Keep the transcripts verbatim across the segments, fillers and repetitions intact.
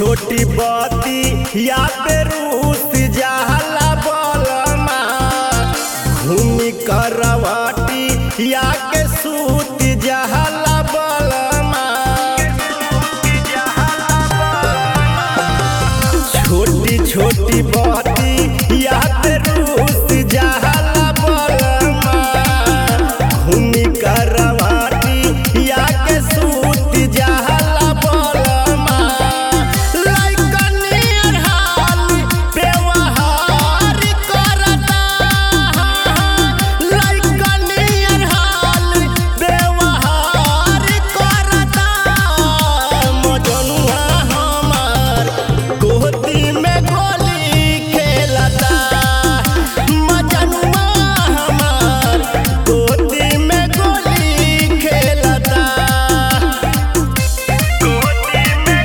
छोटी बाती या पे रूस जहला बलमा घूमी करवाटी या के सूत जहला बलमा छोटी छोटी बाती या पे रूस जहला बलमा घूमी करवाटी या के सूत जहला बलमा लइकनियर हाल व्यवहार करता लइकनियर हाल व्यवहार करता मजनुआ हमार गोदी में गोली खेलता मजनुआ हमार गोदी में गोली खेलता गोदी में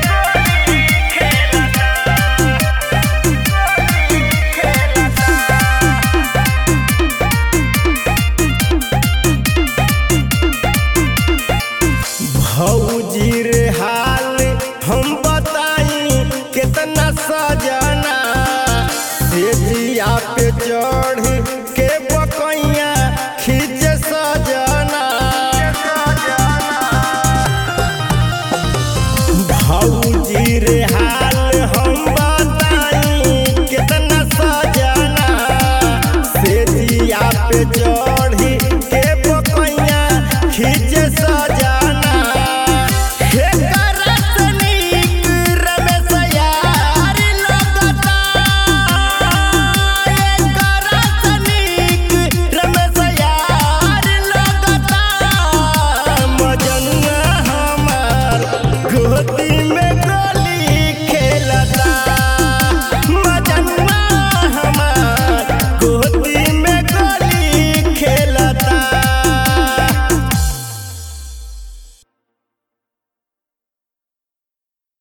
भौजी रे हाल हम बताई कितना सजना से जिया पे चढ़ के बकैया खींच सजना भौजी रे हाल हम बताई कितना सजना से जिया पे चढ़ के बकैया खींच सजना हे करसनिक रमेश यार लगता हे करसनिक रमेश यार लगता मजनुआ हमार गोदी